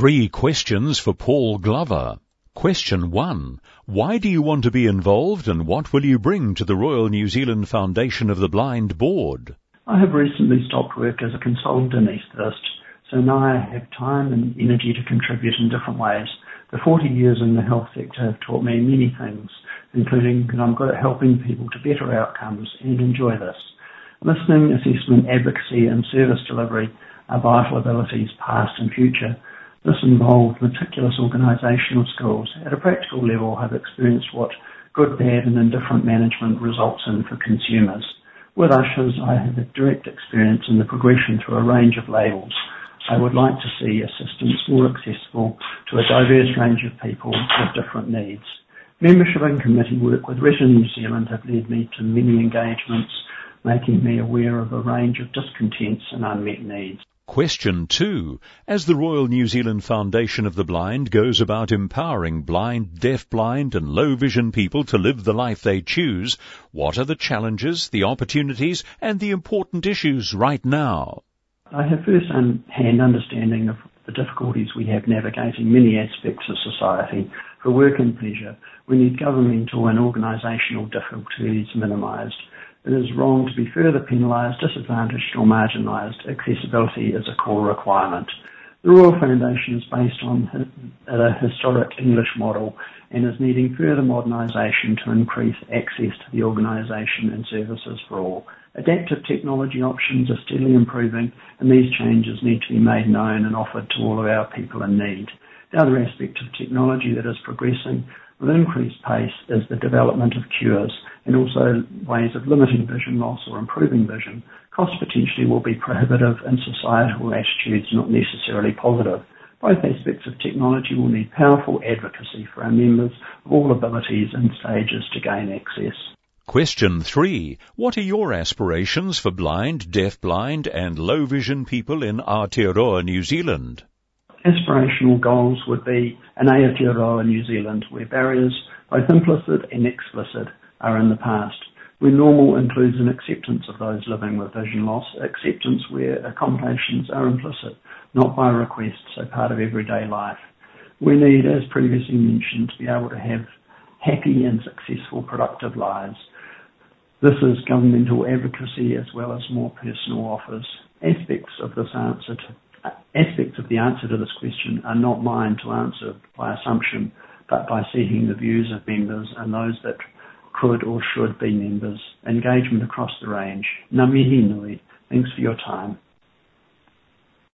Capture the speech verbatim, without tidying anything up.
Three questions for Paul Glover. Question one. Why do you want to be involved and what will you bring to the Royal New Zealand Foundation of the Blind Board? I have recently stopped work as a consultant anaesthetist, so now I have time and energy to contribute in different ways. The forty years in the health sector have taught me many things, including that I'm good at helping people to better outcomes and enjoy this. Listening, assessment, advocacy and service delivery are vital abilities past and future. This involved meticulous organisational skills. At a practical level, I've experienced what good, bad and indifferent management results in for consumers. With ushers, I have a direct experience in the progression through a range of labels. I would like to see assistance more accessible to a diverse range of people with different needs. Membership and committee work with Retina New Zealand have led me to many engagements, making me aware of a range of discontents and unmet needs. Question two. As the Royal New Zealand Foundation of the Blind goes about empowering blind, deaf-blind and low-vision people to live the life they choose, what are the challenges, the opportunities and the important issues right now? I have first-hand understanding of the difficulties we have navigating many aspects of society. For work and pleasure, we need governmental and organisational difficulties minimised. It is wrong to be further penalised, disadvantaged or marginalised. Accessibility is a core requirement. The Royal Foundation is based on a historic English model and is needing further modernisation to increase access to the organisation and services for all. Adaptive technology options are steadily improving and these changes need to be made known and offered to all of our people in need. The other aspect of technology that is progressing with increased pace is the development of cures and also ways of limiting vision loss or improving vision. Cost potentially will be prohibitive and societal attitudes not necessarily positive. Both aspects of technology will need powerful advocacy for our members of all abilities and stages to gain access. Question three. What are your aspirations for blind, deaf-blind and low-vision people in Aotearoa, New Zealand? Aspirational goals would be an Aotearoa New Zealand where barriers, both implicit and explicit, are in the past, where normal includes an acceptance of those living with vision loss, acceptance where accommodations are implicit, not by request, so part of everyday life. We need, as previously mentioned, to be able to have happy and successful productive lives. This is governmental advocacy as well as more personal offers. Aspects of this answer to Aspects of the answer to this question are not mine to answer by assumption, but by seeking the views of members and those that could or should be members. Engagement across the range. Ngā mihi nui. Thanks for your time.